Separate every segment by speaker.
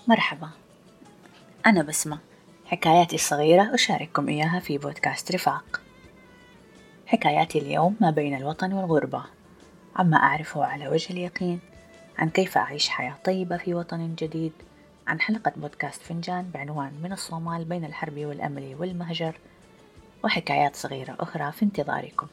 Speaker 1: مرحبا، أنا بسمة. حكاياتي الصغيرة أشارككم إياها في بودكاست رفاق. حكاياتي اليوم ما بين الوطن والغربة، عما أعرفه على وجه اليقين، عن كيف أعيش حياة طيبة في وطن جديد، عن حلقة بودكاست فنجان بعنوان من الصومال بين الحرب والأمل والمهجر، وحكايات صغيرة أخرى في انتظاركم.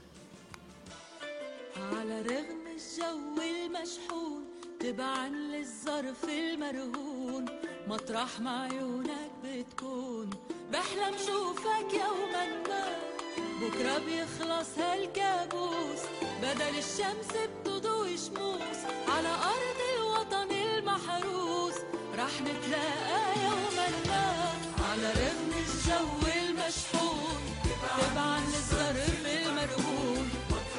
Speaker 2: على رغم الجو المشحون تبعا للظرف المرهون، مطرح ما عيونك بتكون بحلم شوفك يوما ما. بكرة بيخلص هالكابوس، بدل الشمس بتضوي شموس. على أرض الوطن المحروس رح نتلاقى يوما ما. على رغم الجو المشحون تبعا للظرف المرهون،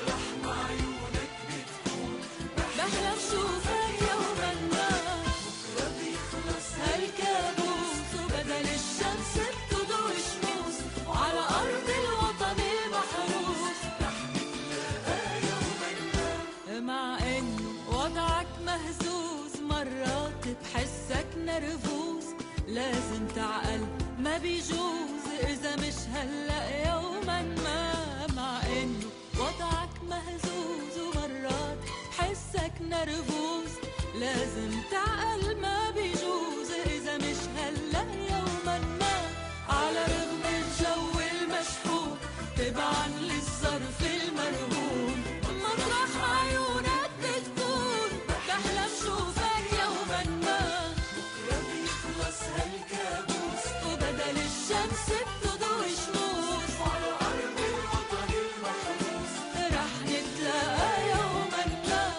Speaker 2: بحلم شوفك يوما ما. بكرة بيخلص هالكابوس، وبدل الشمس بتضوي شموس. وعلى أرض الوطن المحروس رح نتلاقى يوما ما. مع إنه وضعك مهزوز، مرات بحسك نرفوز. لازم تعقل ما بيجوز إذا مش هلأ يوما ما. مع إنه وضعك مهزوز ومرات حسك نرفوز، لازم تعقل ما بيجوز إذا مش هلأ يوما ما. على رغم الجو المشحون تبعا للظرف المرهون، مطرح عيونك بتكون بحلم شوفك يوما ما. بكرة بيخلص هالكابوس، وبدل الشمس بتضوي شموس. وعلى أرض الوطن المحروس رح نتلاقى يوما ما.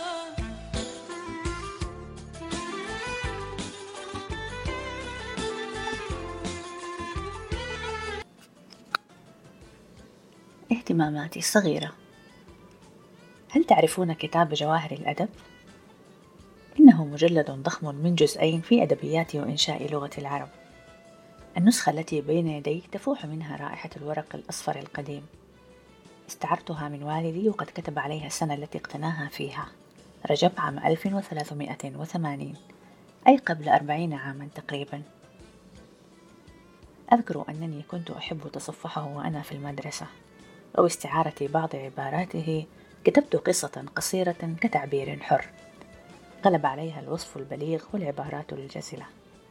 Speaker 1: اهتماماتي الصغيرة. هل تعرفون كتاب جواهر الأدب؟ إنه مجلد ضخم من جزئين في أدبيات وإنشاء لغة العرب. النسخة التي بين يدي تفوح منها رائحة الورق الأصفر القديم. استعرتها من والدي وقد كتب عليها السنة التي اقتناها فيها، رجب عام 1380، أي قبل 40 عاما تقريبا. أذكر أنني كنت أحب تصفحه وأنا في المدرسة، أو استعارة بعض عباراته. كتبت قصة قصيرة كتعبير حر، غلب عليها الوصف البليغ والعبارات الجزلة.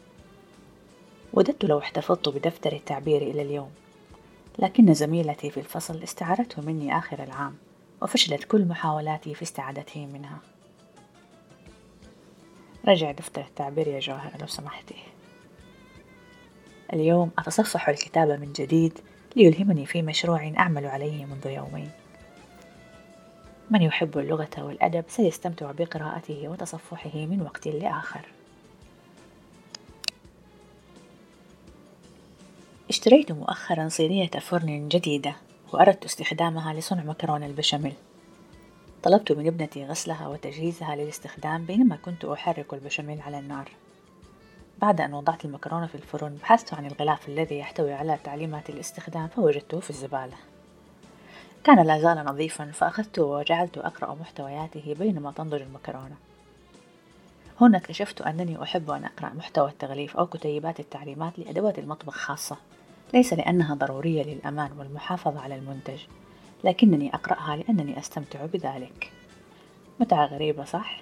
Speaker 1: وددت لو احتفظت بدفتر التعبير إلى اليوم، لكن زميلتي في الفصل استعارته مني آخر العام، وفشلت كل محاولاتي في استعادته منها. رجع دفتر التعبير يا جوهر لو سمحتي. اليوم أتصفح الكتاب من جديد ليلهمني في مشروع أعمل عليه منذ يومين. من يحب اللغة والأدب سيستمتع بقراءته وتصفحه من وقت لآخر. اشتريت مؤخرا صينية فرن جديدة، وأردت استخدامها لصنع مكرونة البشاميل. طلبت من ابنتي غسلها وتجهيزها للاستخدام بينما كنت أحرك البشاميل على النار. بعد أن وضعت المكرونة في الفرن بحثت عن الغلاف الذي يحتوي على تعليمات الاستخدام، فوجدته في الزبالة. كان لا زال نظيفا، فأخذته وجعلت أقرأ محتوياته بينما تنضج المكرونة. هنا اكتشفت أنني أحب أن أقرأ محتوى التغليف أو كتيبات التعليمات لأدوات المطبخ خاصة، ليس لأنها ضرورية للأمان والمحافظة على المنتج، لكنني أقرأها لأنني أستمتع بذلك. متعة غريبة صح؟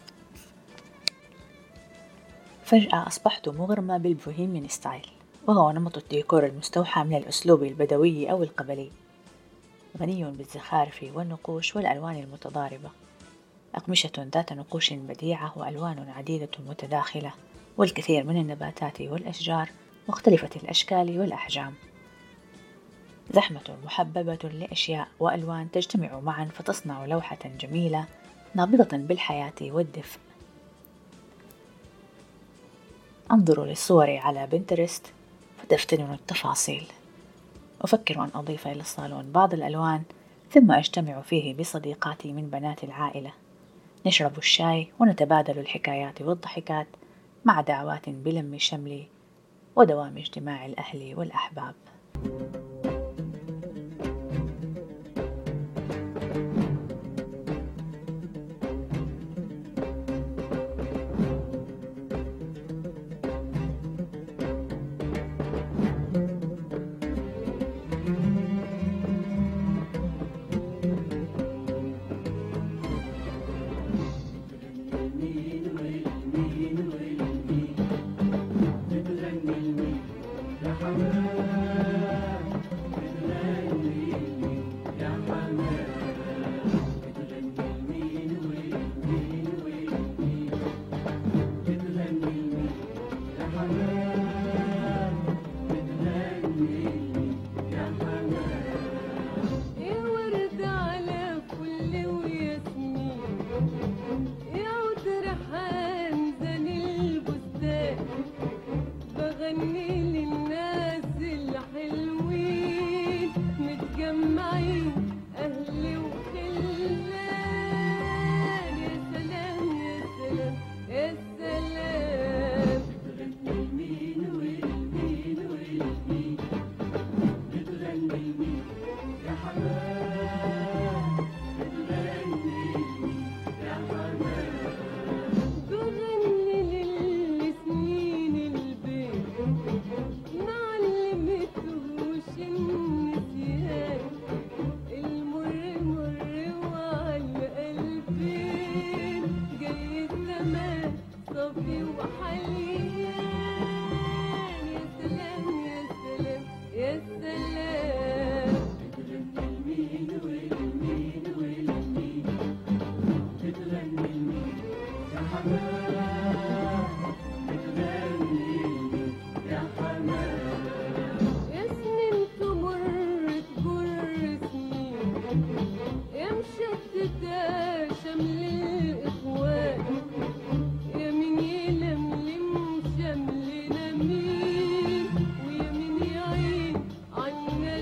Speaker 1: فجأة أصبحت مغرمة بالبوهيميان ستايل، وهو نمط الديكور المستوحى من الأسلوب البدوي أو القبلي، غني بالزخارف والنقوش والألوان المتضاربة. أقمشة ذات نقوش بديعة وألوان عديدة متداخلة، والكثير من النباتات والأشجار مختلفة الأشكال والأحجام. زحمة محببة لأشياء وألوان تجتمع معا فتصنع لوحة جميلة نابضة بالحياة والدفء. أنظر للصور على بنترست فتفتنني التفاصيل. أفكر أن أضيف إلى الصالون بعض الألوان، ثم أجتمع فيه بصديقاتي من بنات العائلة، نشرب الشاي ونتبادل الحكايات والضحكات مع دعوات بلم الشمل ودوام اجتماع الأهل والأحباب.
Speaker 2: صافي وحنين. يا سلام يا سلام يا سلام. بتغني لمين ولمين ولمين؟ بتغني لمين يا حمام؟ بتغني لمين يا حمام؟ يا سنين تمر تجر سنين، يا مشتتة شمل الإخوان، يا مين يلملم شملنا مين، ويا مين يعين عنا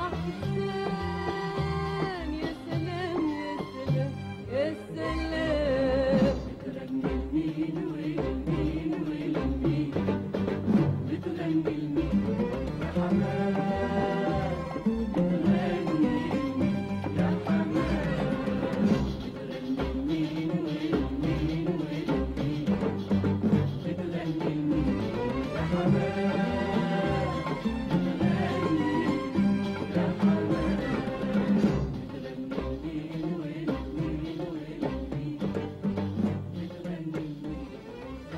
Speaker 2: الأحزان. يا سلام يا سلام يا سلام. بتغني لمين ولمين ولمين؟ بتغني لمين يا حمام؟ بتغني لمين يا حمام؟ بتغني لمين ولمين ولمين؟ بتغني لمين يا حمام؟ بتغني لمين يا حمام؟ بتغني لمين ولمين ولمين؟ بتغني لمين يا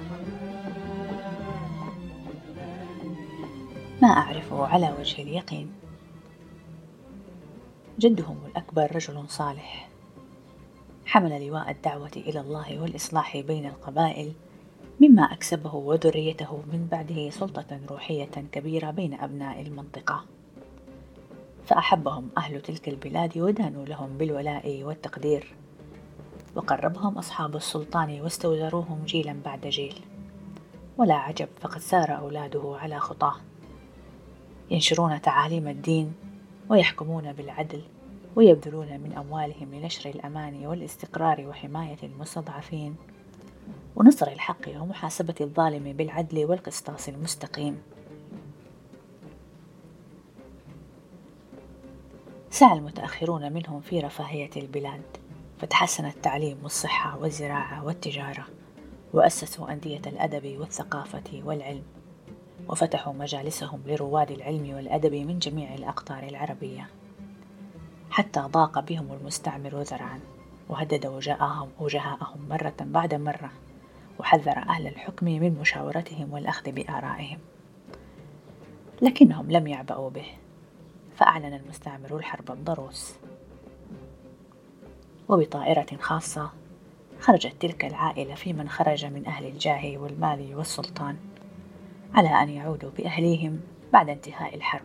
Speaker 2: حمام؟
Speaker 1: ما أعرفه على وجه اليقين. جدهم الأكبر رجل صالح، حمل لواء الدعوة إلى الله والإصلاح بين القبائل، مما أكسبه وذريته من بعده سلطة روحية كبيرة بين أبناء المنطقة، فأحبهم أهل تلك البلاد ودانوا لهم بالولاء والتقدير، وقربهم أصحاب السلطان واستوزروهم جيلا بعد جيل. ولا عجب، فقد سار أولاده على خطاه، ينشرون تعاليم الدين ويحكمون بالعدل، ويبذلون من أموالهم لنشر الأمان والاستقرار وحماية المستضعفين ونصر الحق ومحاسبة الظالم بالعدل والقسطاس المستقيم. سعى المتأخرون منهم في رفاهية البلاد، فتحسن التعليم والصحة والزراعة والتجارة، وأسسوا أندية الأدب والثقافة والعلم، وفتحوا مجالسهم لرواد العلم والأدب من جميع الأقطار العربية، حتى ضاق بهم المستعمر ذرعا، وهدد وجهاءهم مرة بعد مرة، وحذر أهل الحكم من مشاورتهم والأخذ بآرائهم، لكنهم لم يعبأوا به، فأعلن المستعمر الحرب الضروس. وبطائرة خاصة خرجت تلك العائلة في من خرج من أهل الجاه والمال والسلطان، على أن يعودوا بأهليهم بعد انتهاء الحرب،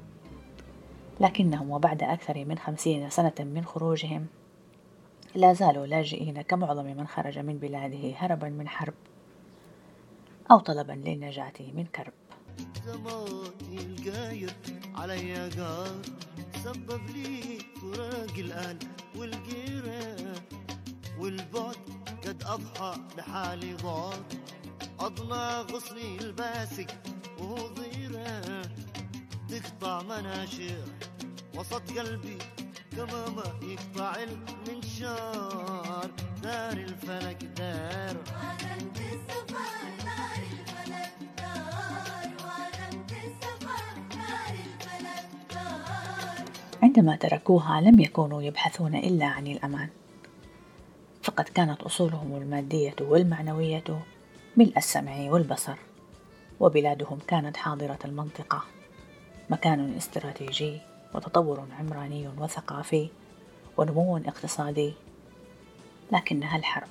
Speaker 1: لكنهم وبعد أكثر من 50 سنة من خروجهم لا زالوا لاجئين كمعظم من خرج من بلاده هربا من حرب أو طلبا للنجاة من كرب.
Speaker 3: زماني القاير علي قار سبب لي فراق الآن والقيرة والبعد قد أضحى لحالي ضار أضنى غصني الباسق وهو ضيرة تقطع مناشير وسط قلبي كما ما يقطع المنشار. دار الفلك دار وعلمت السفر دار الفلك دار وعلمت السفر دار الفلك دار.
Speaker 1: عندما تركوها لم يكونوا يبحثون إلا عن الأمان، فقد كانت أصولهم المادية والمعنوية ملء السمع والبصر، وبلادهم كانت حاضرة المنطقة، مكان استراتيجي وتطور عمراني وثقافي ونمو اقتصادي. لكنها الحرب.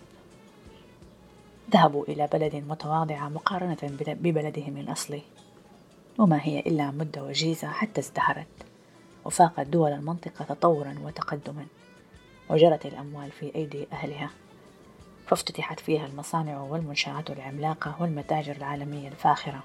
Speaker 1: ذهبوا إلى بلد متواضعة مقارنة ببلدهم الأصلي، وما هي إلا مدة وجيزة حتى ازدهرت وفاقت دول المنطقة تطورا وتقدما، وجرت الأموال في أيدي أهلها، فافتتحت فيها المصانع والمنشآت العملاقة والمتاجر العالمية الفاخرة،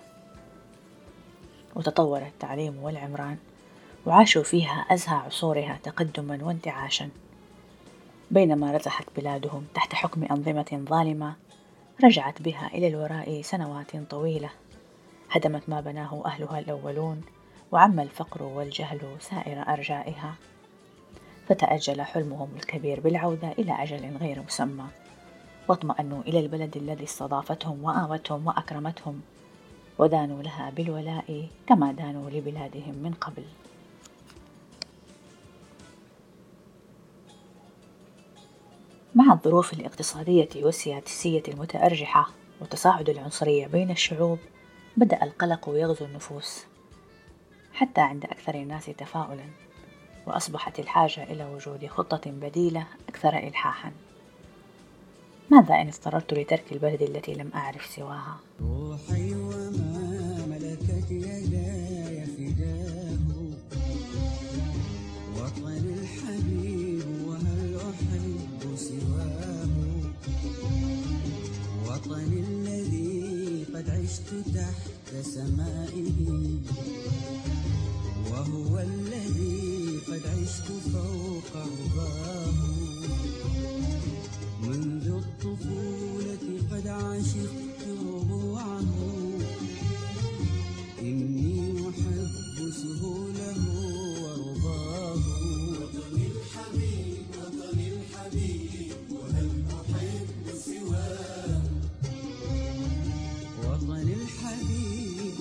Speaker 1: وتطور التعليم والعمران، وعاشوا فيها أزهى عصورها تقدما وانتعاشا. بينما رزحت بلادهم تحت حكم أنظمة ظالمة رجعت بها إلى الوراء سنوات طويلة، هدمت ما بناه أهلها الأولون، وعم الفقر والجهل سائر أرجائها، فتأجل حلمهم الكبير بالعودة إلى أجل غير مسمى، واطمأنوا إلى البلد الذي استضافتهم وآوتهم وأكرمتهم، ودانوا لها بالولاء كما دانوا لبلادهم من قبل. مع الظروف الاقتصادية والسياسية المتأرجحة، وتصاعد العنصرية بين الشعوب بدأ القلق يغزو النفوس، حتى عند أكثر الناس تفاؤلا، وأصبحت الحاجة إلى وجود خطة بديلة أكثر إلحاحا. ماذا إن اضطررت لترك البلد التي لم أعرف سواها؟
Speaker 4: روحي وما ملكت يداي فداه وطني الحبيب وهل أحب سواه وطني الذي قد عشت تحت سمائه وهو الذي قد عشت فوق رباه منذ الطفولة قد عشقت ربوعه إني محب سهوله ورباه وطني الحبيب وهل أحب سواه وطني الحبيب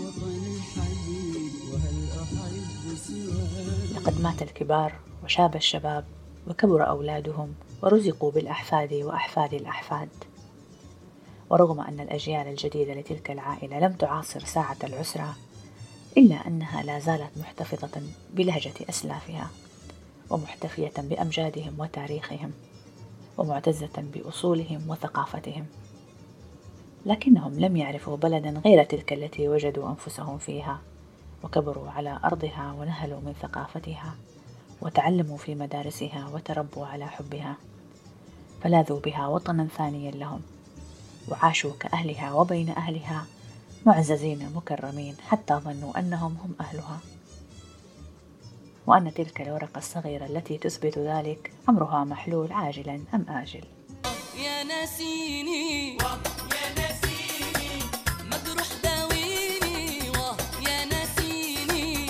Speaker 4: وهل أحب سواه.
Speaker 1: لقد مات الكبار وشاب الشباب وكبر أولادهم ورزقوا بالأحفاد وأحفاد الأحفاد، ورغم أن الأجيال الجديدة لتلك العائلة لم تعاصر ساعة العسرة، إلا أنها لا زالت محتفظة بلهجة أسلافها، ومحتفية بأمجادهم وتاريخهم، ومعتزة بأصولهم وثقافتهم، لكنهم لم يعرفوا بلدا غير تلك التي وجدوا أنفسهم فيها، وكبروا على أرضها ونهلوا من ثقافتها، وتعلموا في مدارسها وتربوا على حبها، فلاذوا بها وطنا ثانيا لهم، وعاشوا كأهلها وبين أهلها معززين مكرمين، حتى ظنوا أنهم هم أهلها، وأن تلك الورقة الصغيرة التي تثبت ذلك أمرها محلول عاجلا أم آجل.
Speaker 2: يا ناسيني مجروح داويني يا ناسيني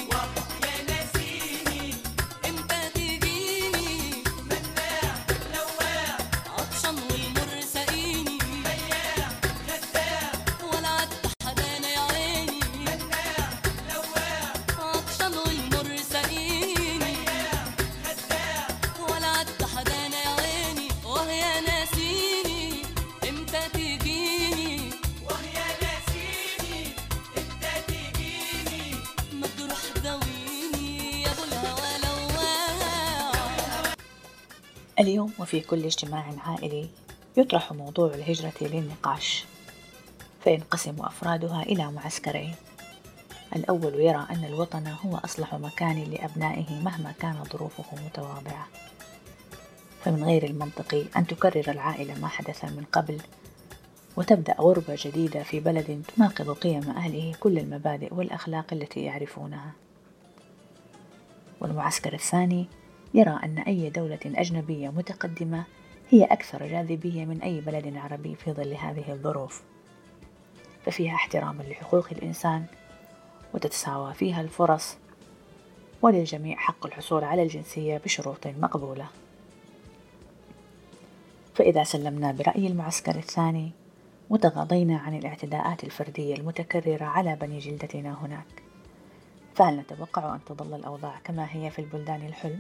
Speaker 2: امتى تجيني مناع لواع عطشان والمر سقيني بياع خداع ولا عد حدانا يا عيني مناع لواع عطشان والمر سقيني بياع خداع ولا عد حدانا يا عيني وهي ناسيني امتى تجيني مجروح داويني يا ابو الهوى لواع.
Speaker 1: اليوم وفي كل اجتماع عائلي يطرح موضوع الهجرة للنقاش، فينقسم أفرادها إلى معسكرين. الأول يرى أن الوطن هو أصلح مكان لأبنائه مهما كانت ظروفه متواضعة، فمن غير المنطقي أن تكرر العائلة ما حدث من قبل وتبدأ غربة جديدة في بلد تناقض قيم أهله كل المبادئ والأخلاق التي يعرفونها. والمعسكر الثاني يرى أن أي دولة أجنبية متقدمة هي أكثر جاذبية من أي بلد عربي في ظل هذه الظروف، ففيها احتراما لحقوق الإنسان وتتساوى فيها الفرص، وللجميع حق الحصول على الجنسية بشروط مقبولة. فإذا سلمنا برأي المعسكر الثاني وتغاضينا عن الاعتداءات الفردية المتكررة على بني جلدتنا هناك، فهل نتوقع أن تظل الأوضاع كما هي في البلدان الحلم؟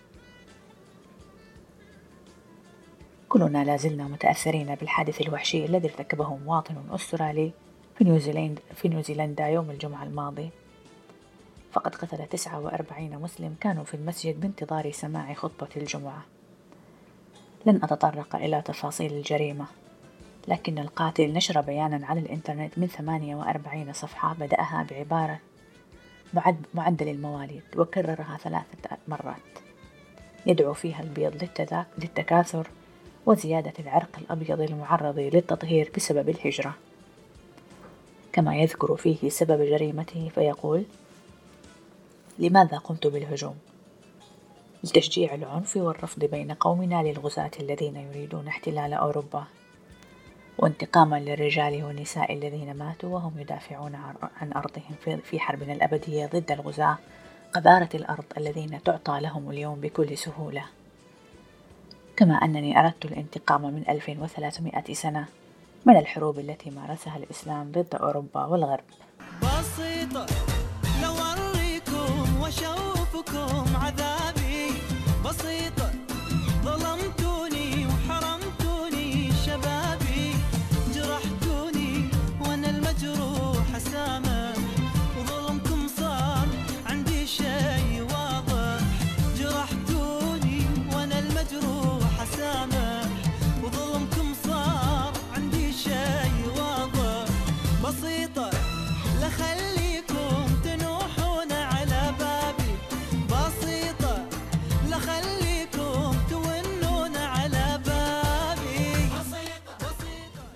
Speaker 1: كلنا لازلنا متأثرين بالحادث الوحشي الذي ارتكبه مواطن أسترالي في نيوزيلندا يوم الجمعة الماضي، فقد قتل 49 مسلم كانوا في المسجد بانتظار سماع خطبة الجمعة. لن أتطرق إلى تفاصيل الجريمة، لكن القاتل نشر بيانا على الإنترنت من 48 صفحة بدأها بعبارة معدل المواليد، وكررها 3 مرات، يدعو فيها البيض للتكاثر وزيادة العرق الأبيض المعرض للتطهير بسبب الهجرة. كما يذكر فيه سبب جريمته فيقول: لماذا قمت بالهجوم؟ لتشجيع العنف والرفض بين قومنا للغزاة الذين يريدون احتلال أوروبا، وانتقاما للرجال والنساء الذين ماتوا وهم يدافعون عن أرضهم في حربنا الأبدية ضد الغزاة قذارة الأرض الذين تعطى لهم اليوم بكل سهولة. كما أنني أردت الانتقام من 2300 سنة من الحروب التي مارسها الإسلام ضد أوروبا والغرب.
Speaker 5: بسيطة لو أريكم وأشوفكم عذابي، بسيطة ظلمتوني وحرمتوني شبابي، جرحتوني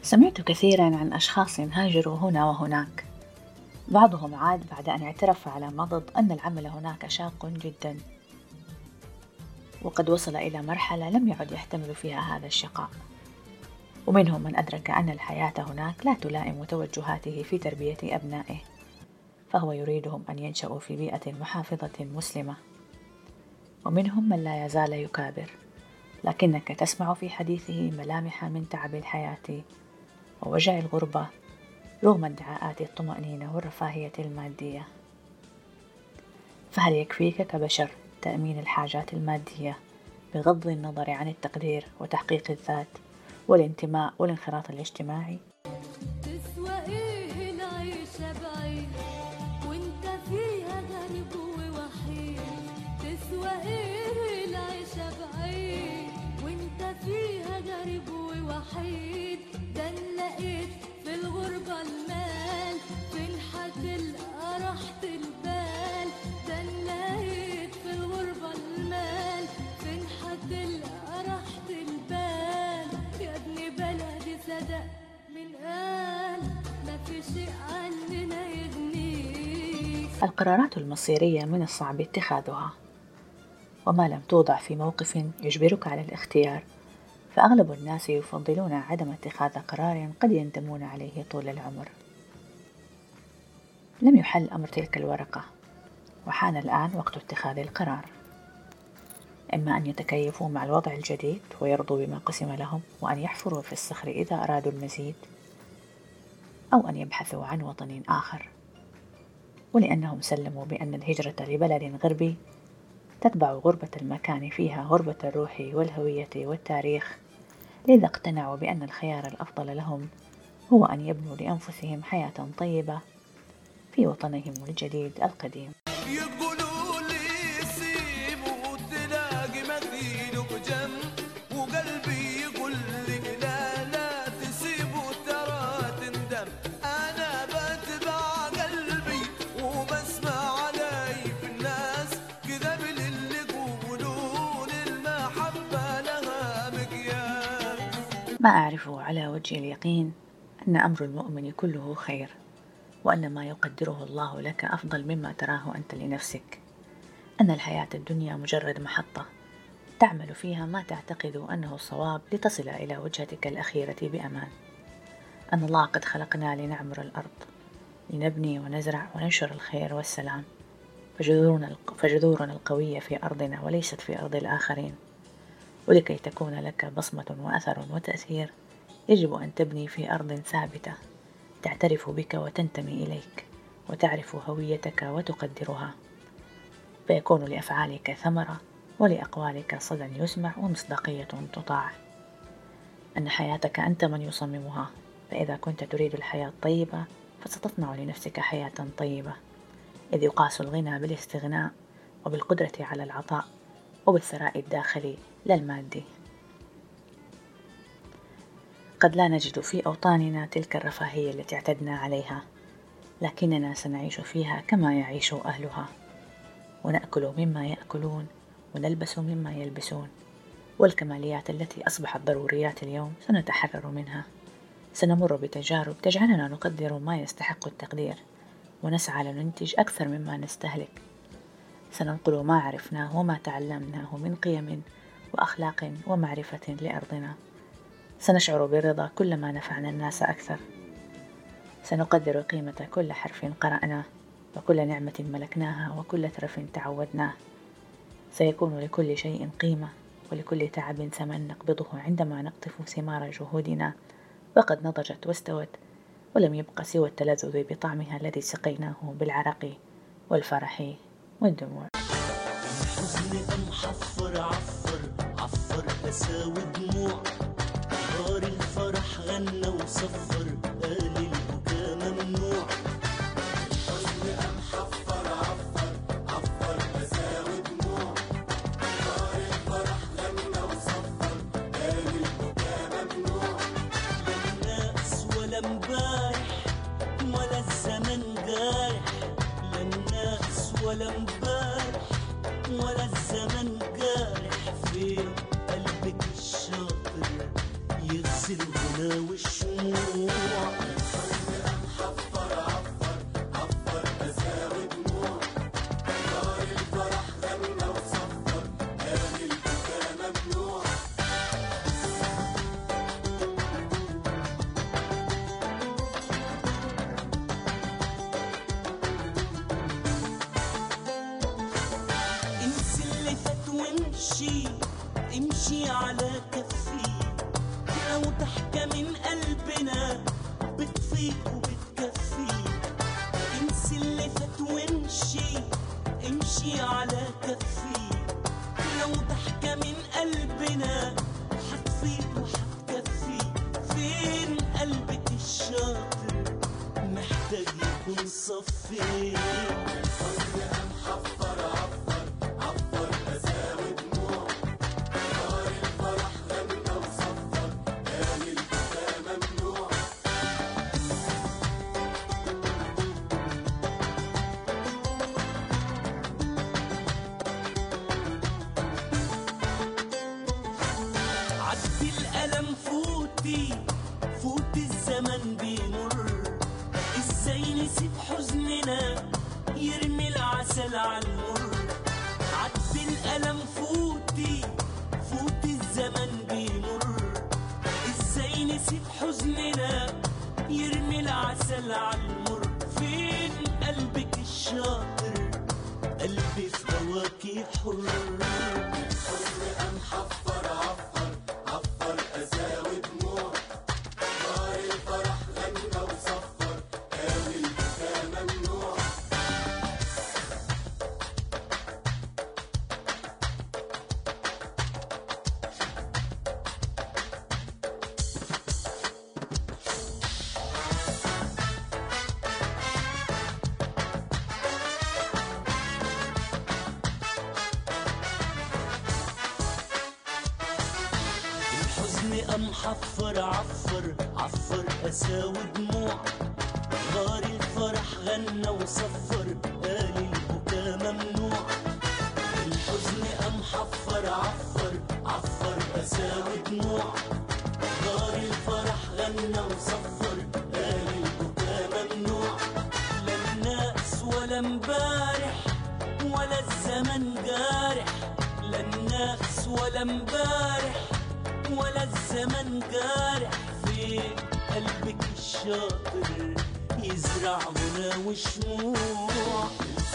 Speaker 1: سمعت كثيرا عن أشخاص هاجروا هنا وهناك، بعضهم عاد بعد أن اعترف على مضض أن العمل هناك شاق جدا، وقد وصل إلى مرحلة لم يعد يحتمل فيها هذا الشقاء. ومنهم من أدرك أن الحياة هناك لا تلائم توجهاته في تربية أبنائه، فهو يريدهم أن ينشأوا في بيئة محافظة مسلمة. ومنهم من لا يزال يكابر، لكنك تسمع في حديثه ملامح من تعب الحياة ووجع الغربة رغم ادعاءات الطمأنينة والرفاهية المادية. فهل يكفيك كبشر تأمين الحاجات المادية بغض النظر عن التقدير وتحقيق الذات والانتماء والانخراط الاجتماعي؟
Speaker 2: تسوى ايه العيشة بعيد وانت فيها غريب ووحيد؟ تسوى ايه العيشة بعيد وانت فيها غريب ووحيد؟ ده لقيت في الغربة المال فين هتلقى راحة البال؟ ده لقيت في الغربة المال فين هتلقى راحة البال؟ يا ابن بلدي صدق من قال ما في شيء عننا يغنيك.
Speaker 1: القرارات المصيرية من الصعب اتخاذها، وما لم توضع في موقف يجبرك على الاختيار، فأغلب الناس يفضلون عدم اتخاذ قرار قد يندمون عليه طول العمر. لم يحل أمر تلك الورقة، وحان الآن وقت اتخاذ القرار. إما أن يتكيفوا مع الوضع الجديد ويرضوا بما قسم لهم، وأن يحفروا في الصخر إذا أرادوا المزيد، أو أن يبحثوا عن وطن آخر. ولأنهم سلموا بأن الهجرة لبلد غربي تتبع غربة المكان فيها غربة الروح والهوية والتاريخ، لذا اقتنعوا بأن الخيار الأفضل لهم هو أن يبنوا لأنفسهم حياة طيبة في وطنهم الجديد القديم.
Speaker 5: يقولوا لي سيبوا تلاقي مثيل بجنب، وقلبي يقول لي لا لا تسيبوا ترى تندم. أنا بتبع قلبي وبسمع علي في الناس كذا باللي يقولون المحبة لها مقياس.
Speaker 1: ما أعرفه على وجه اليقين أن أمر المؤمن كله خير، وأن ما يقدره الله لك أفضل مما تراه أنت لنفسك، أن الحياة الدنيا مجرد محطة تعمل فيها ما تعتقد أنه الصواب لتصل إلى وجهتك الأخيرة بأمان، أن الله قد خلقنا لنعمر الأرض، لنبني ونزرع وننشر الخير والسلام، فجذورنا القوية في أرضنا وليست في أرض الآخرين. ولكي تكون لك بصمة وأثر وتأثير يجب أن تبني في أرض ثابتة تعترف بك وتنتمي إليك، وتعرف هويتك وتقدرها، فيكون لأفعالك ثمرة ولأقوالك صدى يسمع ومصداقية تطاع. أن حياتك أنت من يصممها، فإذا كنت تريد الحياة الطيبة فستصنع لنفسك حياة طيبة، إذ يقاس الغنى بالاستغناء وبالقدرة على العطاء وبالثراء الداخلي لا المادي. قد لا نجد في أوطاننا تلك الرفاهية التي اعتدنا عليها، لكننا سنعيش فيها كما يعيش أهلها، ونأكل مما يأكلون ونلبس مما يلبسون، والكماليات التي أصبحت ضروريات اليوم سنتحرر منها. سنمر بتجارب تجعلنا نقدر ما يستحق التقدير، ونسعى لننتج أكثر مما نستهلك. سننقل ما عرفناه وما تعلمناه من قيم وأخلاق ومعرفة لأرضنا. سنشعر بالرضا كلما نفعنا الناس أكثر. سنقدر قيمة كل حرف قرأناه، وكل نعمة ملكناها، وكل ترف تعودناه. سيكون لكل شيء قيمة، ولكل تعب ثمن نقبضه عندما نقطف ثمار جهودنا وقد نضجت واستوت، ولم يبق سوى التلذذ بطعمها الذي سقيناه بالعرق والفرح والدموع.
Speaker 4: الحزن قام حفر عفر عفر أساوي دموع، نار الفرح غنى وصفر قال البكا ممنوع. الحزن قام حفر عفر عفر أساوي دموع، نار الفرح غنى وصفر قال البكا ممنوع. لا الناس ولا امبارح ولا الزمن جارح، لا الناس ولا امبارح ولا الزمن جارح. في قلبك الشاطر يغسل الغلا والشموع، تمشي على كفي، لو ضحكة من قلبنا حتفيد وحتكفي. فين قلبك الشاطر محتاج يكون صفي. عدي الألم فوتي، فوتي الزمن بيمر، ازاي نسيب حزننا يرمي العسل عالمر. عدي الألم فوتي، فوتي الزمن بيمر، ازاي نسيب حزننا يرمي العسل عالمر. فين قلبك الشاطر قلبي في هواكي حر. الحزن قام حفر عفر عفر أساوي دموع، غار الفرح غنى وصفر قال البكا ممنوع. الحزن قام حفر عفر عفر أساوي دموع، غار الفرح غنى وصفر قال البكا ممنوع. لا الناس ولا امبارح ولا الزمن جارح، لا الناس ولا امبارح ولا الزمن جارح. في قلبك الشاطر يزرع غنى وشموع.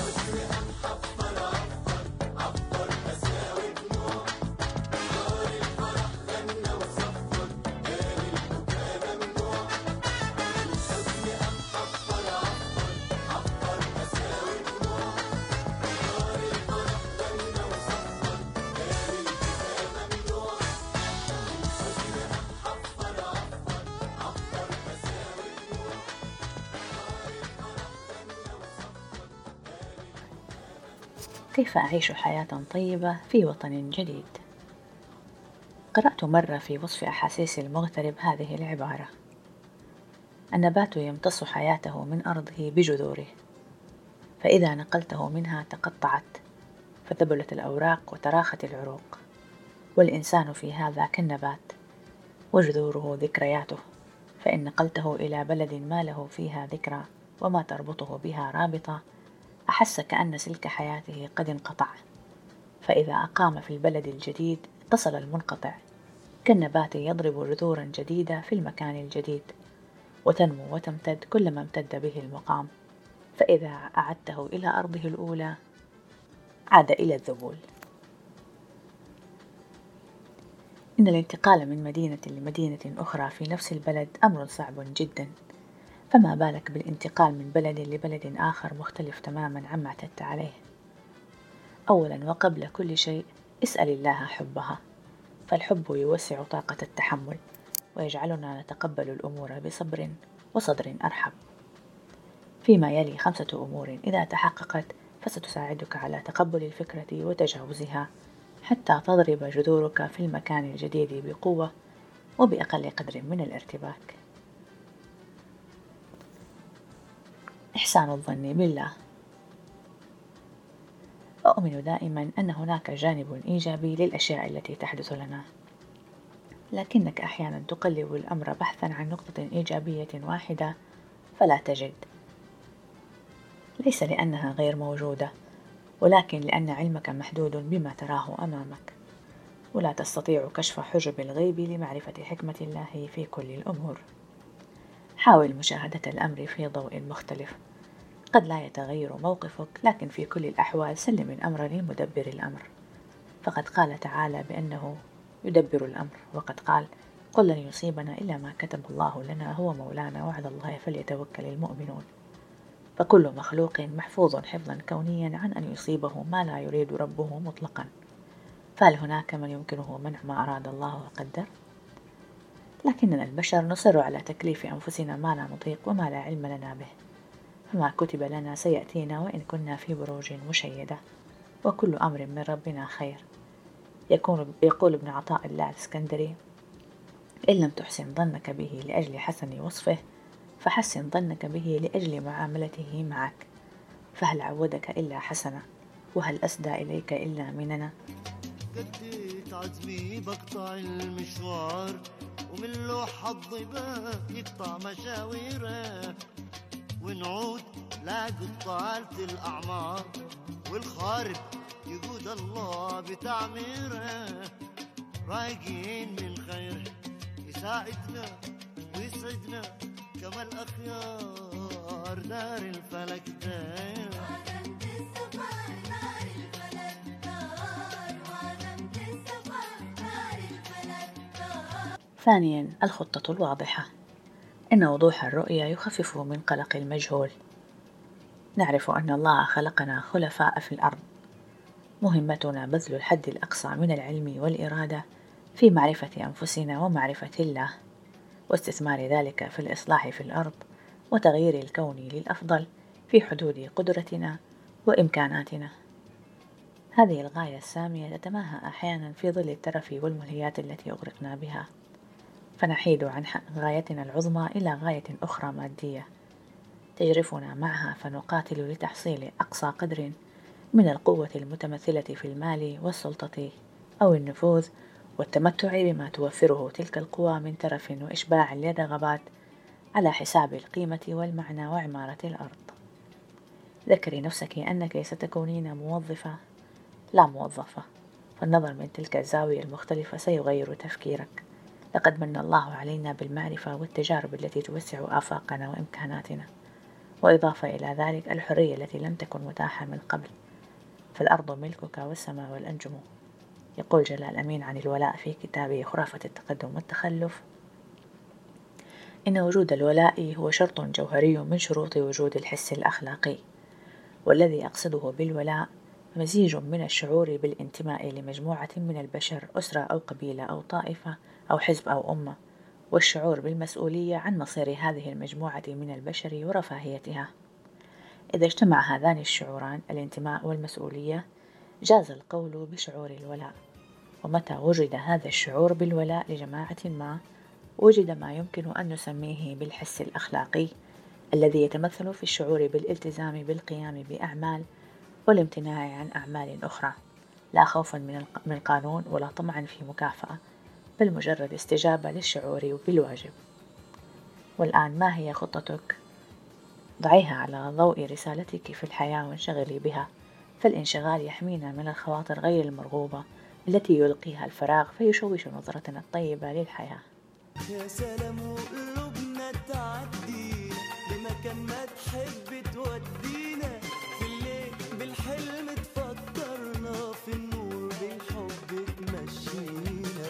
Speaker 1: كيف أعيش حياة طيبة في وطن جديد؟ قرأت مرة في وصف أحاسيس المغترب هذه العبارة: النبات يمتص حياته من أرضه بجذوره، فإذا نقلته منها تقطعت، فذبلت الأوراق وتراخت العروق، والإنسان في هذا كالنبات، وجذوره ذكرياته، فإن نقلته إلى بلد ما له فيها ذكرى وما تربطه بها رابطة، أحس كأن سلك حياته قد انقطع، فإذا أقام في البلد الجديد اتصل المنقطع، كالنبات يضرب جذورا جديدة في المكان الجديد، وتنمو وتمتد كلما امتد به المقام، فإذا أعدته إلى أرضه الأولى عاد إلى الذبول. إن الانتقال من مدينة لمدينة أخرى في نفس البلد أمر صعب جدا، فما بالك بالانتقال من بلد لبلد آخر مختلف تماما عما اعتدت عليه. أولا وقبل كل شيء اسأل الله حبها، فالحب يوسع طاقة التحمل ويجعلنا نتقبل الأمور بصبر وصدر أرحب. فيما يلي 5 أمور إذا تحققت فستساعدك على تقبل الفكرة وتجاوزها حتى تضرب جذورك في المكان الجديد بقوة وبأقل قدر من الارتباك. إحسان الظن بالله. أؤمن دائما أن هناك جانب إيجابي للأشياء التي تحدث لنا، لكنك أحيانا تقلب الأمر بحثا عن نقطة إيجابية واحدة فلا تجد، ليس لأنها غير موجودة، ولكن لأن علمك محدود بما تراه أمامك، ولا تستطيع كشف حجب الغيب لمعرفة حكمة الله في كل الأمور. حاول مشاهدة الأمر في ضوء مختلف، قد لا يتغير موقفك، لكن في كل الأحوال سلم الأمر لمدبر الأمر، فقد قال تعالى بأنه يدبر الأمر، وقد قال: قل لن يصيبنا إلا ما كتب الله لنا هو مولانا وعلى الله فليتوكل المؤمنون. فكل مخلوق محفوظ حفظا كونيا عن أن يصيبه ما لا يريد ربه مطلقا، فهل هناك من يمكنه منع ما أراد الله وقدر؟ لكننا البشر نصر على تكليف أنفسنا ما لا نطيق وما لا علم لنا به، فما كتب لنا سيأتينا وإن كنا في بروج مشيدة، وكل أمر من ربنا خير. يقول ابن عطاء الله الإسكندري: إن لم تحسن ظنك به لأجل حسن وصفه فحسن ظنك به لأجل معاملته معك، فهل عودك إلا حسنة، وهل أسدى إليك إلا مننا.
Speaker 3: قديت عزمي بقطع المشوار، ومن له حظي بقى يقطع مشاويره، ونعود لاقوا طالة الأعمار، والخارب يقود الله بتعميره. رايقين من خير يساعدنا ويسعدنا كما الأخيار، دار الفلك دار.
Speaker 1: ثانيا، الخطة الواضحة. إن وضوح الرؤية يخفف من قلق المجهول. نعرف أن الله خلقنا خلفاء في الأرض، مهمتنا بذل الحد الأقصى من العلم والإرادة في معرفة أنفسنا ومعرفة الله، واستثمار ذلك في الإصلاح في الأرض وتغيير الكون للأفضل في حدود قدرتنا وإمكاناتنا. هذه الغاية السامية تتماهى أحيانا في ظل الترف والملهيات التي أغرقنا بها، فنحيد عن غايتنا العظمى إلى غاية أخرى مادية تجرفنا معها، فنقاتل لتحصيل أقصى قدر من القوة المتمثلة في المال والسلطة أو النفوذ والتمتع بما توفره تلك القوى من ترف وإشباع للرغبات على حساب القيمة والمعنى وعمارة الأرض. ذكري نفسك أنك ستكونين موظفة لا موظفة، فالنظر من تلك الزاوية المختلفة سيغير تفكيرك. لقد من الله علينا بالمعرفة والتجارب التي توسع آفاقنا وإمكاناتنا، وإضافة إلى ذلك الحرية التي لم تكن متاحة من قبل، فالأرض ملكك والسماء والأنجم. يقول جلال أمين عن الولاء في كتابه خرافة التقدم والتخلف: إن وجود الولاء هو شرط جوهري من شروط وجود الحس الأخلاقي، والذي أقصده بالولاء مزيج من الشعور بالانتماء لمجموعة من البشر، أسرة أو قبيلة أو طائفة أو حزب أو أمة، والشعور بالمسؤولية عن مصير هذه المجموعة من البشر ورفاهيتها. إذا اجتمع هذان الشعوران الانتماء والمسؤولية جاز القول بشعور الولاء، ومتى وجد هذا الشعور بالولاء لجماعة ما وجد ما يمكن أن نسميه بالحس الأخلاقي، الذي يتمثل في الشعور بالالتزام بالقيام بأعمال والامتناع عن أعمال أخرى، لا خوفا من قانون ولا طمعا في مكافأة، بل مجرد استجابة للشعور بالواجب. والآن ما هي خطتك؟ ضعيها على ضوء رسالتك في الحياة وانشغلي بها، فالانشغال يحمينا من الخواطر غير المرغوبة التي يلقيها الفراغ فيشوش نظرتنا الطيبة للحياة.
Speaker 4: يا سلام وقلوبنا تعدي لمكان ما تحب تودينا، في الليل بالحلم تفكرنا، في النور بالحب تمشينا.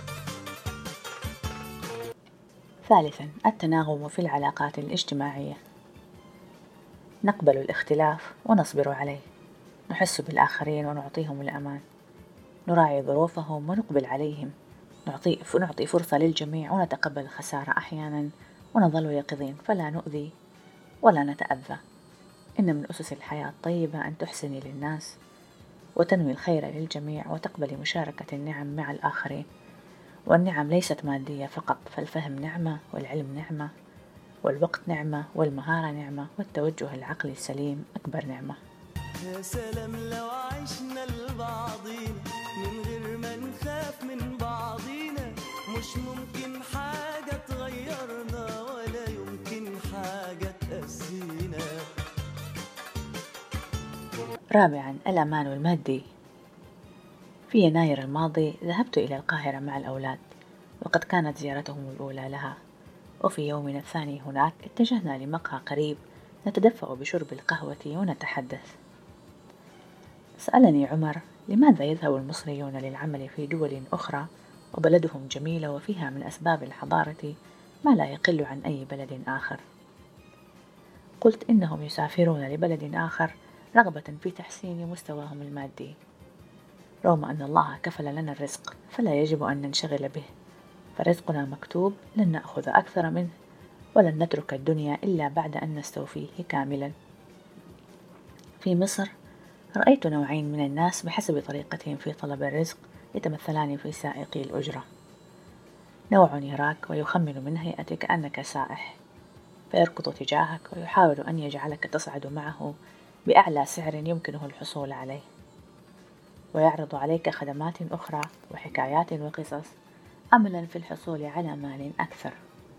Speaker 1: ثالثا، التناغم في العلاقات الاجتماعية. نقبل الاختلاف ونصبر عليه، نحس بالآخرين ونعطيهم الأمان، نراعي ظروفهم ونقبل عليهم، نعطي فرصة للجميع ونتقبل الخسارة أحيانا، ونظل يقظين فلا نؤذي ولا نتأذى. إن من أسس الحياة الطيبة أن تحسني للناس وتنوي الخير للجميع وتقبل مشاركة النعم مع الآخرين، والنعم ليست مادية فقط، فالفهم نعمة، والعلم نعمة، والوقت نعمة، والمهارة نعمة، والتوجه العقلي السليم أكبر نعمة.
Speaker 4: يا سلام لو عشنا لبعضينا من غير ما نخاف من بعضينا، مش ممكن حاجة تغيرنا ولا يمكن حاجة تأذينا.
Speaker 1: رابعا، الأمان المادي. في يناير الماضي ذهبت إلى القاهرة مع الأولاد، وقد كانت زيارتهم الأولى لها، وفي يومنا الثاني هناك اتجهنا لمقهى قريب نتدفأ بشرب القهوة ونتحدث. سألني عمر: لماذا يذهب المصريون للعمل في دول أخرى وبلدهم جميلة وفيها من أسباب الحضارة ما لا يقل عن أي بلد آخر؟ قلت إنهم يسافرون لبلد آخر رغبة في تحسين مستواهم المادي. رغم أن الله كفل لنا الرزق فلا يجب أن ننشغل به، فرزقنا مكتوب، لن نأخذ أكثر منه ولن نترك الدنيا إلا بعد أن نستوفيه كاملا. في مصر رأيت نوعين من الناس بحسب طريقتهم في طلب الرزق يتمثلان في سائقي الأجرة. نوع يراك ويخمن من هيئتك كأنك سائح، فيركض تجاهك ويحاول أن يجعلك تصعد معه بأعلى سعر يمكنه الحصول عليه، ويعرض عليك خدمات أخرى وحكايات وقصص أملا في الحصول على مال أكثر.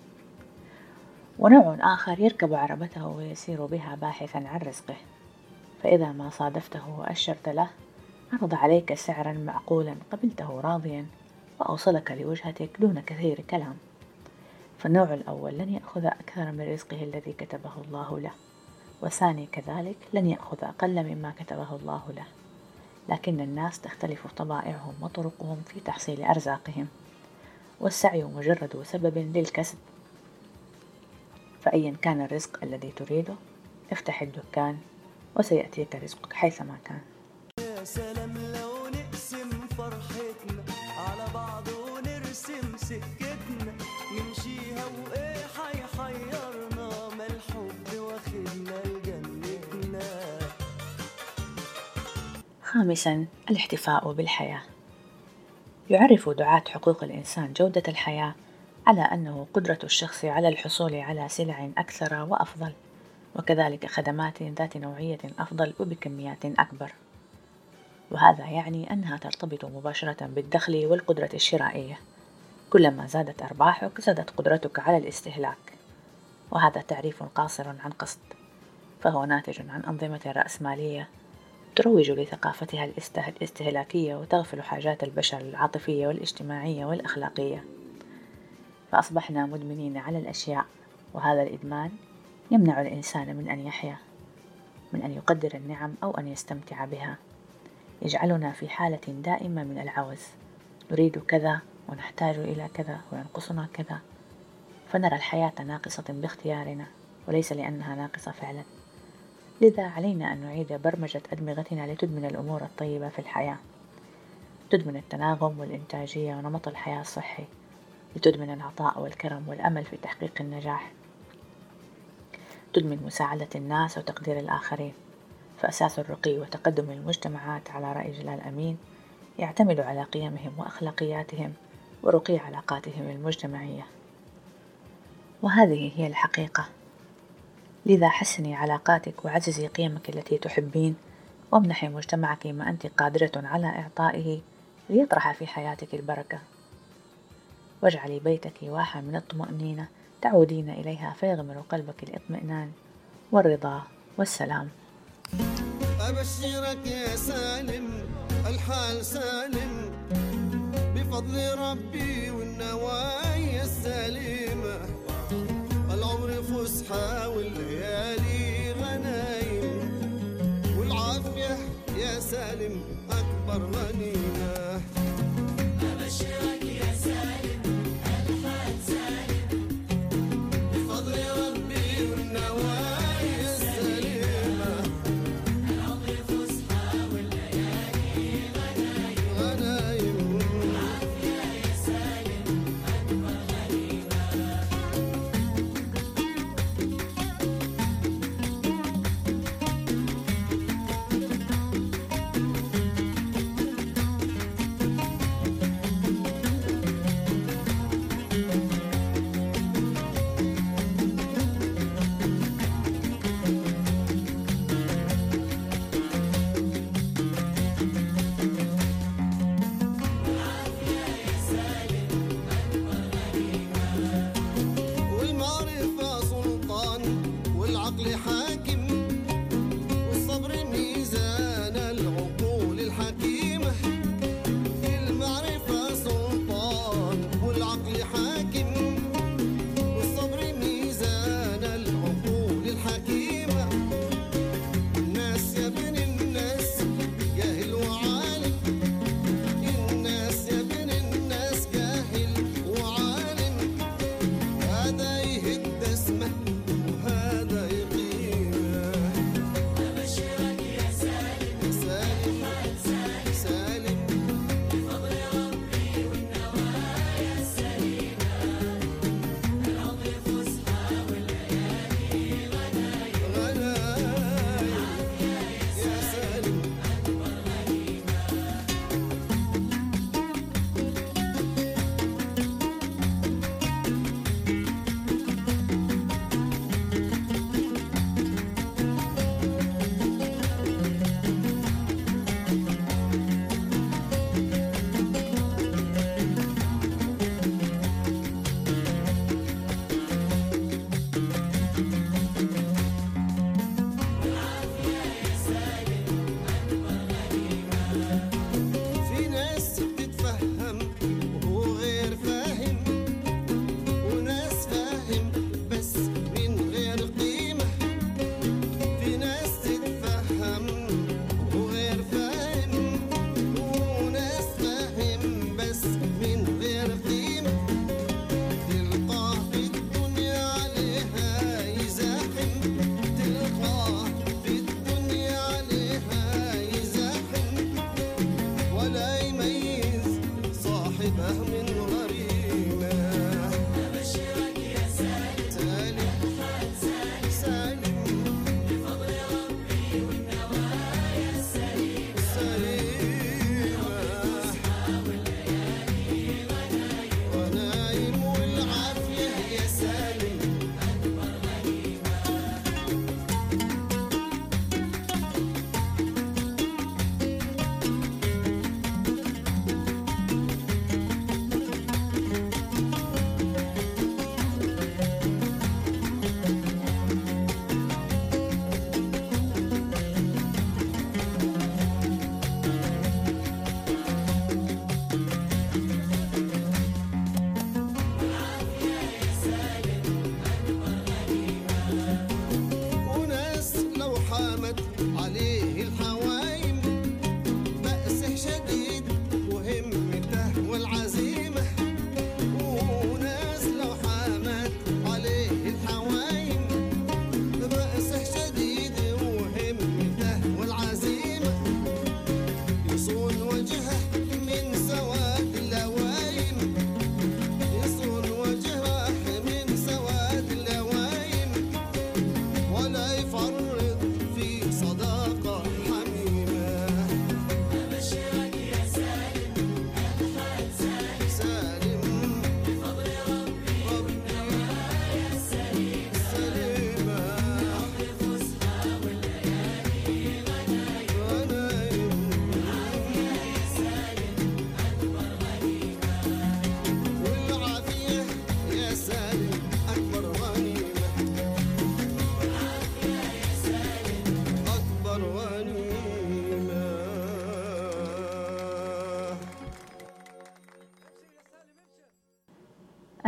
Speaker 1: ونوع آخر يركب عربته ويسير بها باحثا عن رزقه، فإذا ما صادفته وأشرت له عرض عليك سعرا معقولا قبلته راضيا وأوصلك لوجهتك دون كثير كلام. فالنوع الأول لن يأخذ أكثر من رزقه الذي كتبه الله له، والثاني كذلك لن يأخذ أقل مما كتبه الله له، لكن الناس تختلف طبائعهم وطرقهم في تحصيل أرزاقهم، والسعي مجرد سبب للكسب. فأيا كان الرزق الذي تريده افتح الدكان وسيأتيك رزقك حيثما كان.
Speaker 4: يا سلام لو نقسم فرحتنا على بعض ونرسم سكتنا نمشيها وإيه حيحيرنا ما الحب واخدنا لجنتنا.
Speaker 1: خامسا، الاحتفاء بالحياة. يعرف دعاة حقوق الإنسان جودة الحياة على أنه قدرة الشخص على الحصول على سلع أكثر وأفضل، وكذلك خدمات ذات نوعية أفضل وبكميات أكبر، وهذا يعني أنها ترتبط مباشرة بالدخل والقدرة الشرائية. كلما زادت أرباحك زادت قدرتك على الاستهلاك، وهذا تعريف قاصر عن قصد، فهو ناتج عن أنظمة رأسمالية تروج لثقافتها الاستهلاكية وتغفل حاجات البشر العاطفية والاجتماعية والأخلاقية، فأصبحنا مدمنين على الأشياء، وهذا الإدمان يمنع الإنسان من أن يحيا، من أن يقدر النعم أو أن يستمتع بها، يجعلنا في حالة دائمة من العوز، نريد كذا ونحتاج إلى كذا وينقصنا كذا، فنرى الحياة ناقصة باختيارنا وليس لأنها ناقصة فعلا. لذا علينا أن نعيد برمجة أدمغتنا لتدمن الأمور الطيبة في الحياة، تدمن التناغم والإنتاجية ونمط الحياة الصحي، لتدمن العطاء والكرم والأمل في تحقيق النجاح، تدمن مساعدة الناس وتقدير الآخرين. فأساس الرقي وتقدم المجتمعات على رأي جلال أمين يعتمد على قيمهم وأخلاقياتهم ورقي علاقاتهم المجتمعية، وهذه هي الحقيقة. لذا حسني علاقاتك وعززي قيمك التي تحبين، وامنحي مجتمعك ما أنت قادرة على إعطائه ليطرح في حياتك البركة، واجعلي بيتك واحة من الطمأنينة تعودين إليها فيغمر قلبك الاطمئنان والرضا والسلام.
Speaker 5: أبشرك يا سالم الحال سالم بفضل ربي والنوايا السليمة، العمر فسحة والليالي غنايم، والعافية يا سالم أكبر غنيمة. أبشرك يا سالم الحال سالم بفضل ربي والنوايا السليمة، العمر فسحة والليالي غنايم، والعافية يا سالم أكبر غنيمة. والمعرفة سلطان والعقل حاكم، والصبر ميزان العقول الحكيمة. المعرفة سلطان والعقل حاكم، والصبر ميزان العقول الحكيمة. الناس يا ابن الناس جاهل وعالم، الناس يا ابن الناس جاهل وعالم، هذا يهد اسمه وهذا يقيم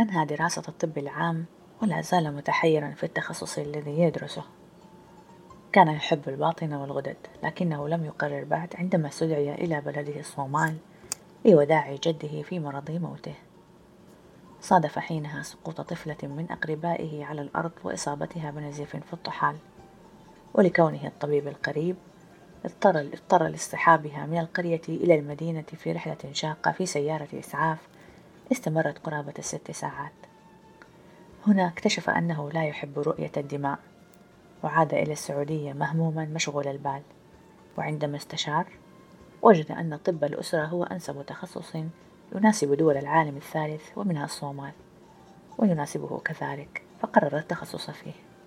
Speaker 1: أنهى دراسة الطب العام ولا زال متحيرا في التخصص الذي يدرسه. كان يحب الباطنة والغدد، لكنه لم يقرر بعد عندما استدعي إلى بلده الصومال لوداع جده في مرض موته. صادف حينها سقوط طفلة من أقربائه على الأرض وإصابتها بنزيف في الطحال، ولكونه الطبيب القريب اضطر لاصطحابها من القرية إلى المدينة في رحلة شاقة في سيارة إسعاف استمرت قرابة 6 ساعات. هنا اكتشف أنه لا يحب رؤية الدماء، وعاد إلى السعودية مهموما مشغول البال، وعندما استشار وجد أن طب الأسرة هو أنسب تخصص يناسب دول العالم الثالث ومنها الصومال، ويناسبه كذلك، فقرر التخصص فيه.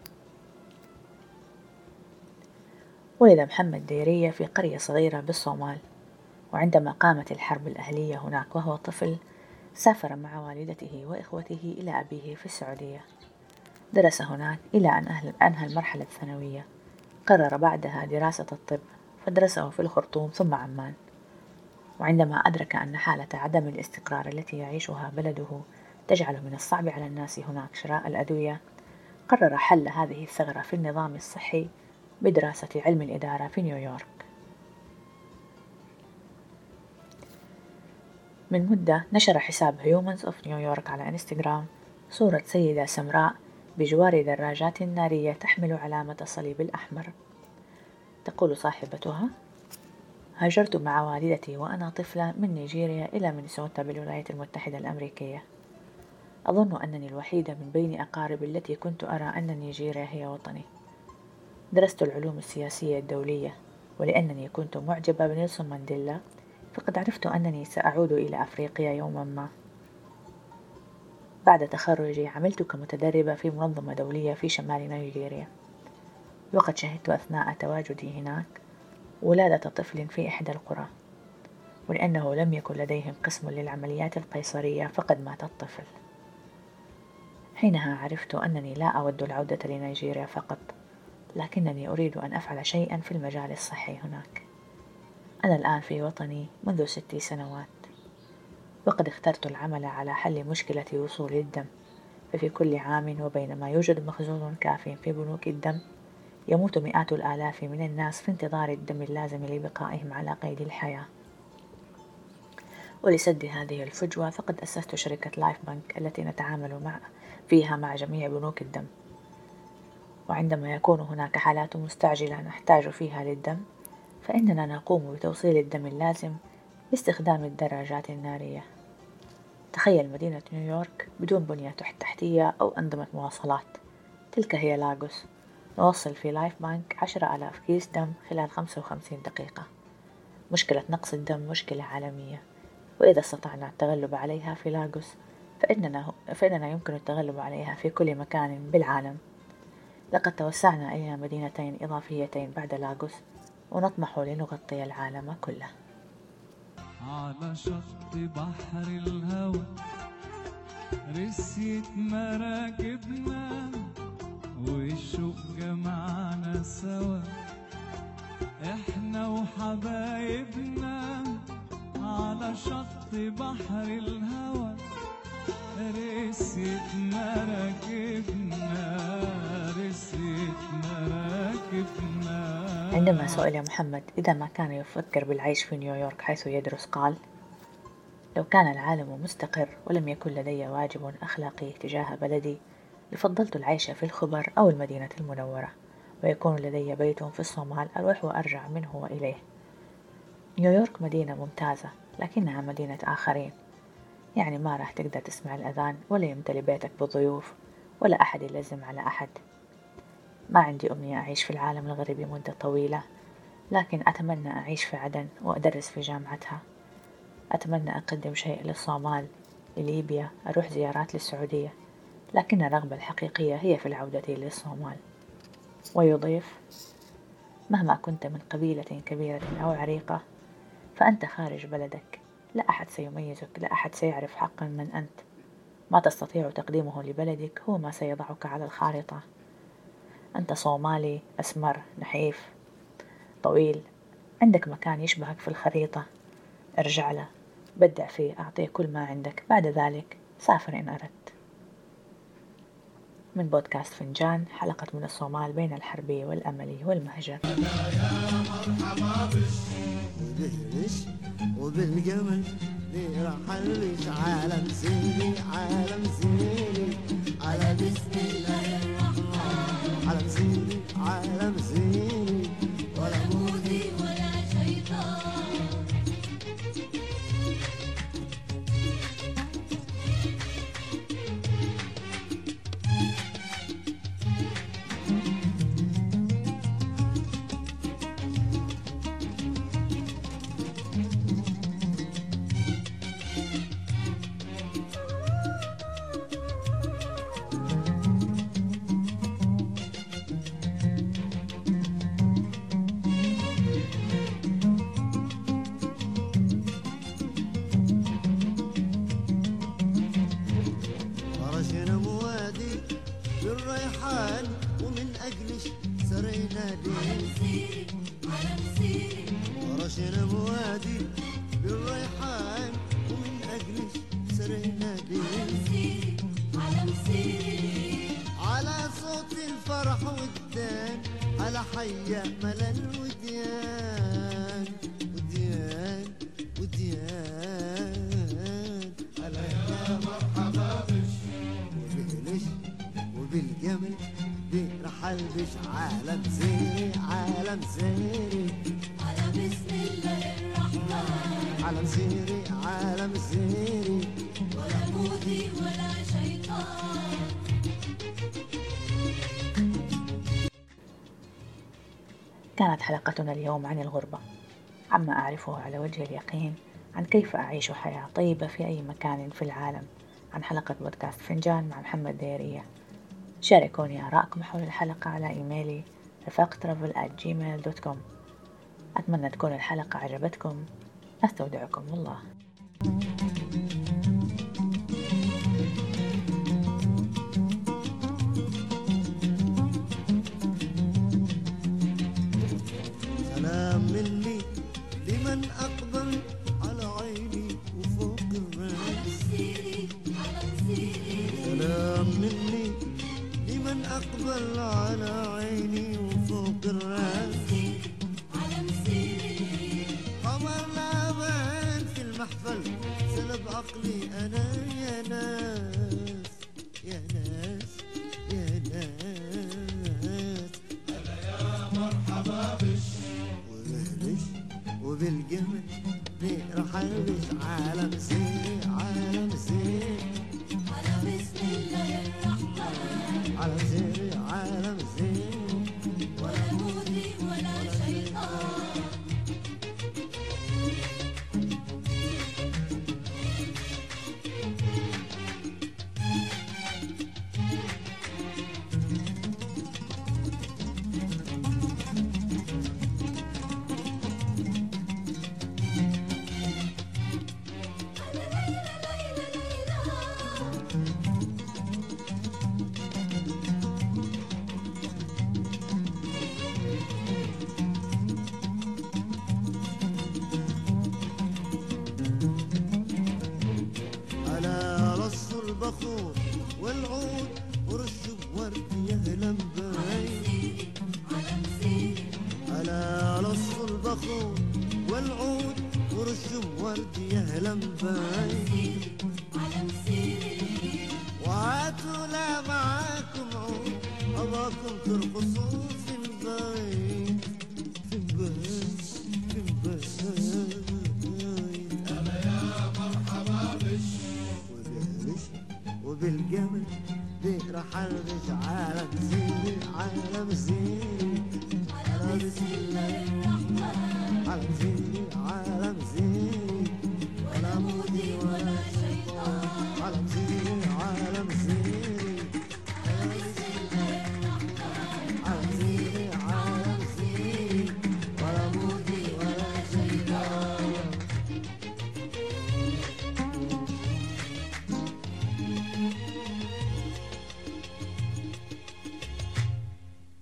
Speaker 1: ولد محمد ديرية في قرية صغيرة بالصومال، وعندما قامت الحرب الأهلية هناك وهو طفل سافر مع والدته وإخوته إلى أبيه في السعودية. درس هناك إلى أن أنهى المرحلة الثانوية. قرر بعدها دراسة الطب فدرسه في الخرطوم ثم عمان. وعندما أدرك أن حالة عدم الاستقرار التي يعيشها بلده تجعل من الصعب على الناس هناك شراء الأدوية، قرر حل هذه الثغرة في النظام الصحي بدراسة علم الإدارة في نيويورك. من مدة نشر حساب Humans of نيويورك على إنستغرام صورة سيدة سمراء بجوار دراجات نارية تحمل علامة الصليب الأحمر. تقول صاحبتها: هاجرت مع والدتي وأنا طفلة من نيجيريا إلى مينيسوتا بالولايات المتحدة الأمريكية. أظن أنني الوحيدة من بين أقاربي التي كنت أرى أن نيجيريا هي وطني. درست العلوم السياسية الدولية، ولأنني كنت معجبة بنيلسون مانديلا فقد عرفت أنني سأعود إلى أفريقيا يوما ما. بعد تخرجي عملت كمتدربة في منظمة دولية في شمال نيجيريا، وقد شهدت أثناء تواجدي هناك ولادة طفل في إحدى القرى، ولأنه لم يكن لديهم قسم للعمليات القيصرية فقد مات الطفل. حينها عرفت أنني لا أود العودة لنيجيريا فقط، لكنني أريد أن أفعل شيئا في المجال الصحي هناك. أنا الآن في وطني منذ 6 سنوات، وقد اخترت العمل على حل مشكلة وصول الدم، ففي كل عام وبينما يوجد مخزون كاف في بنوك الدم يموت مئات الآلاف من الناس في انتظار الدم اللازم لبقائهم على قيد الحياة. ولسد هذه الفجوة فقد أسست شركة لايف بانك التي نتعامل فيها مع جميع بنوك الدم، وعندما يكون هناك حالات مستعجلة نحتاج فيها للدم فإننا نقوم بتوصيل الدم اللازم باستخدام الدراجات النارية. تخيل مدينة نيويورك بدون بنية تحتية أو أنظمة مواصلات، تلك هي لاغوس. نوصل في لايف بانك 10,000 كيس دم خلال 55 دقيقة. مشكلة نقص الدم مشكلة عالمية، وإذا استطعنا التغلب عليها في لاغوس فإننا يمكن التغلب عليها في كل مكان بالعالم. لقد توسعنا إلى مدينتين إضافيتين بعد لاغوس، ونطمح لنغطي العالم كله.
Speaker 6: على شط بحر الهوى رسيت مراكبنا والشوق جمعنا سوا، احنا وحبايبنا على شط بحر الهوى رسيت مراكبنا
Speaker 1: عندما سئل محمد إذا ما كان يفكر بالعيش في نيويورك حيث يدرس قال: لو كان العالم مستقر ولم يكن لدي واجب أخلاقي تجاه بلدي لفضلت العيش في الخبر أو المدينة المنورة، ويكون لدي بيت في الصومال أروح وأرجع منه وإليه. نيويورك مدينة ممتازة لكنها مدينة آخرين، يعني ما راح تقدر تسمع الأذان ولا يمتلي بيتك بالضيوف ولا أحد يلزم على أحد. ما عندي أمنية أعيش في العالم الغربي مدة طويلة، لكن أتمنى أعيش في عدن وأدرس في جامعتها. أتمنى أقدم شيء للصومال، لليبيا، أروح زيارات للسعودية، لكن الرغبة الحقيقية هي في العودة للصومال. ويضيف: مهما كنت من قبيلة كبيرة أو عريقة فأنت خارج بلدك، لا أحد سيميزك، لا أحد سيعرف حقا من أنت. ما تستطيع تقديمه لبلدك هو ما سيضعك على الخارطة. أنت صومالي أسمر نحيف طويل، عندك مكان يشبهك في الخريطة، ارجع له، بدع فيه، أعطيه كل ما عندك، بعد ذلك سافر إن أردت. من بودكاست فنجان، حلقة من الصومال بين الحربي والأملي والمهجر.
Speaker 3: وبالرش وبالجمل رحلش عالم سيري عالم سيري على بسم الله الرحمن عالم سيري عالم سيري ولا مودي ولا شيطان. فرشنا موادي بالريحان ومن أجلش سرينا ليه فرشنا موادي بالريحان ومن أجلش سرينا ليه على صوت الفرح والدان على حيا ملا الوديان وديان وديان على يا مرحبا بش وبالش وبالجمل برحل بش عالم سيري عالم سيري على بسم الله الرحمن عالم سيري عالم سيري ولا مودي ولا شيطان.
Speaker 1: كانت حلقتنا اليوم عن الغربة، عما أعرفه على وجه اليقين عن كيف أعيش حياة طيبة في أي مكان في العالم، عن حلقة بودكاست فنجان مع محمد ديرية. شاركوني آراءكم حول الحلقة على إيميلي rafaqtravel@gmail.com. أتمنى تكون الحلقة عجبتكم. أستودعكم الله.
Speaker 3: سلام مني لمن أقبل على عيني وفوق الراس. سلام مني لمن أقبل على عيني وفوق الراس. قمر الأمان في المحفل سلب عقلي أنا يا ناس يا ناس يا ناس. وبالش وبالجمل برحل بش عالم سيري عالم سيري على بسم الله الرحمن عالم سيري عالم سيري ولا مودي ولا شيطان. على رص البخور والعود ورش بورد يهلم باي. على رص البخور والعود ورش بورد يهلم باي. وهاتوا لا معاكم عود أباكم ترقصوا في البيت في البيت في البيت. وبالجمل برحل بش عالم سيري عالم سيري على بسم الله الرحمن عالم سيري عالم